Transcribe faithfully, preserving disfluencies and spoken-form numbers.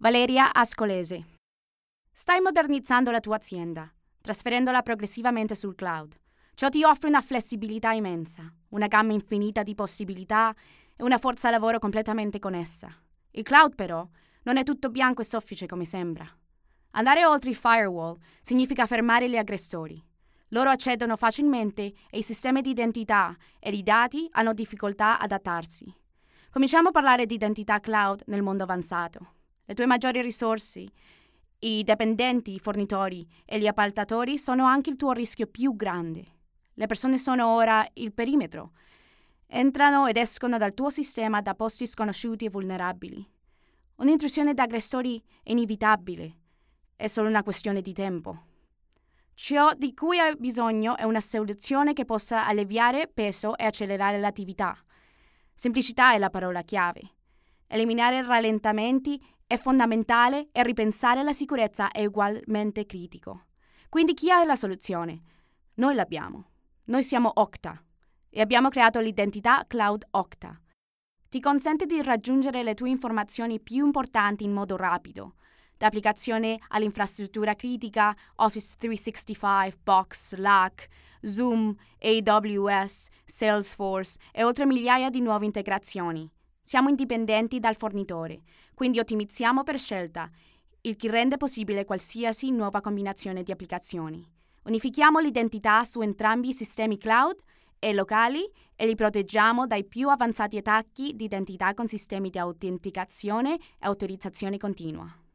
Valeria Ascolese. Stai modernizzando la tua azienda, trasferendola progressivamente sul cloud. Ciò ti offre una flessibilità immensa, una gamma infinita di possibilità e una forza lavoro completamente connessa. Il cloud, però, non è tutto bianco e soffice come sembra. Andare oltre i firewall significa fermare gli aggressori. Loro accedono facilmente e i sistemi di identità e i dati hanno difficoltà ad adattarsi. Cominciamo a parlare di identità cloud nel mondo avanzato. Le tue maggiori risorse, i dipendenti, i fornitori e gli appaltatori sono anche il tuo rischio più grande. Le persone sono ora il perimetro. Entrano ed escono dal tuo sistema da posti sconosciuti e vulnerabili. Un'intrusione da aggressori è inevitabile. È solo una questione di tempo. Ciò di cui hai bisogno è una soluzione che possa alleviare peso e accelerare l'attività. Semplicità è la parola chiave. Eliminare rallentamenti è fondamentale e ripensare la sicurezza è ugualmente critico. Quindi chi ha la soluzione? Noi l'abbiamo. Noi siamo Okta e abbiamo creato l'identità cloud Okta. Ti consente di raggiungere le tue informazioni più importanti in modo rapido, da applicazione all'infrastruttura critica, Office trecentosessantacinque, Box, Slack, Zoom, A W S, Salesforce e oltre migliaia di nuove integrazioni. Siamo indipendenti dal fornitore, quindi ottimizziamo per scelta, il che rende possibile qualsiasi nuova combinazione di applicazioni. Unifichiamo l'identità su entrambi i sistemi cloud e locali e li proteggiamo dai più avanzati attacchi di identità con sistemi di autenticazione e autorizzazione continua.